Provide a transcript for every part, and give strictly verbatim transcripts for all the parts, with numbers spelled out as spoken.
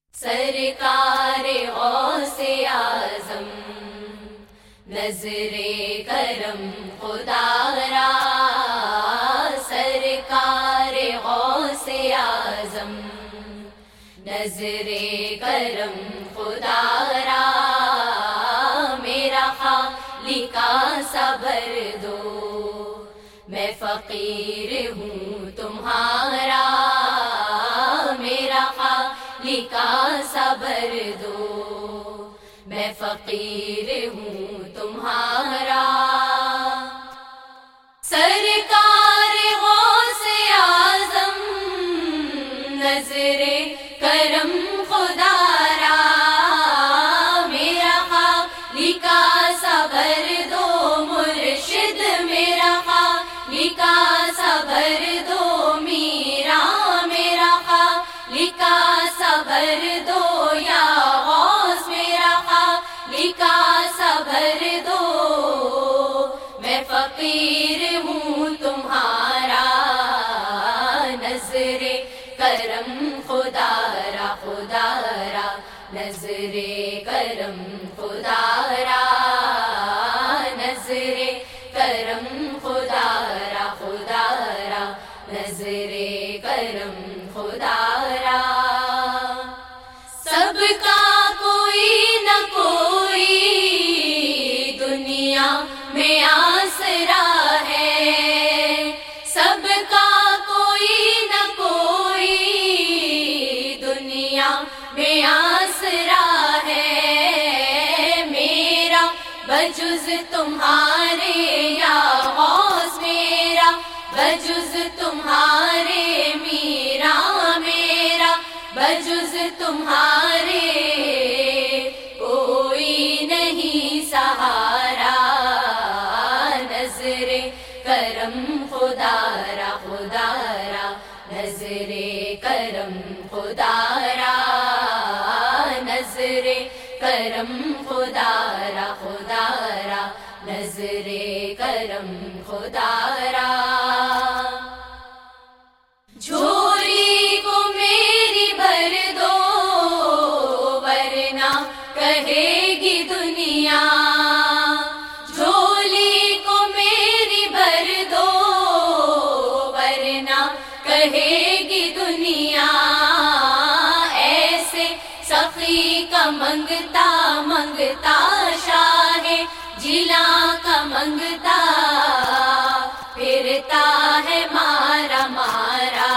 سرکار غوث اعظم نظر کرم خدا را، سرکار غوث اعظم نظر کرم خدا را، میرا خالق صبر دو، میں فقیر ہوں تمہارا، میرا خالق صبر دو، میں فقیر ہوں تمہارا۔ سرکار غوث اعظم نظر کرم خدا را، میرا خالق صبر دو، مرشد میرا خالق صبر دو، میرا میرا خالق صبر دو، یا غوث میرا خالق صبر دو، میں فقیر ہوں تمہارا، نظر کرم خدا را خدا را، نظر کرم خدا را، نظر کرم خدا را خدا را، نظر کرم خدا را۔ سب کا کوئی نہ کوئی دنیا میں آسرا ہے، سب کا کوئی نہ کوئی دنیا میں آسرا ہے، میرا بجز تمہارے یا غوث، میرا بجز تمہارے، میرا میرا بجز تمہارے کوئی نہیں سہارا، نظر کرم خدا را خدا را، نظر کرم خدا را، نظر کرم خدا را خدا را، نظر کرم خدا را۔ جھولی کو میری بھر دو ورنہ کہے گی دنیا، جھولی کو میری بھر دو ورنہ کہے گی دنیا، ایسے سخی کا منگتا منگتا شاہ جلا کا منگتا پھرتا ہے مارا مارا،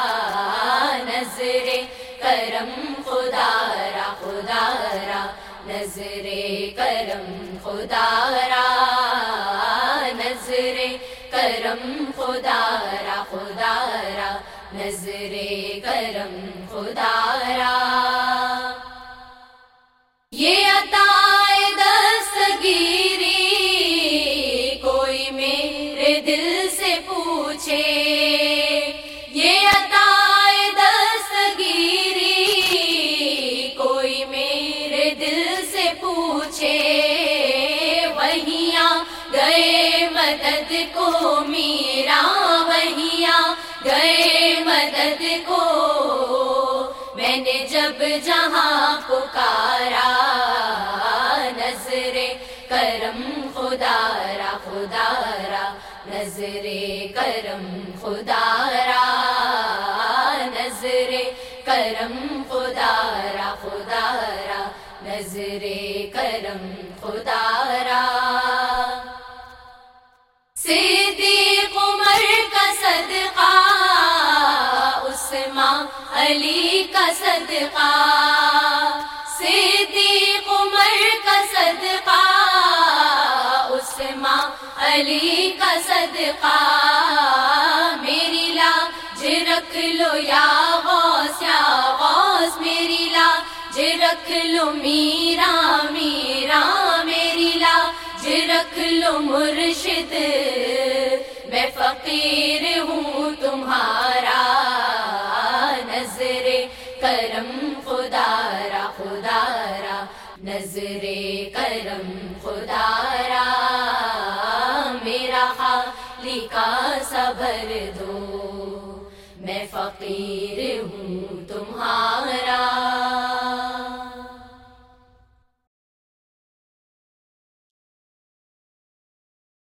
نظر کرم خدا را خدا را، نظر کرم خدا را، نظر کرم خدا را خدا را، نظر کرم خدا را۔ یہ عطا دستگیری کوئی میرے دل سے پوچھے، یہ عطا دستگیری کوئی میرے دل سے پوچھے، وہیں آ گئے مدد کو میرا، وہیں آ گئے مدد کو، میں نے جب جہاں پکارا، نظر کرم خدا را خدا را، نظر کرم خدا را، نظر کرم خدا را خدا را، نظر کرم خدا را۔ صدیق عمر کا صدقہ، عثمان علی کا صدقہ، صدیق عمر کا صدقہ، عثمان علی کا صدقہ، میری لاج رکھ لو یا غوث یا غوث، میری لاج رکھ لو میرا میرا، میری لاج رکھ لو مرشد، میں فقیر ہوں تمہارا، نظر کرم خدا را خدا را، نظر کرم خدا را، میرا خالق صبر دو، میں فقیر ہوں تمہارا۔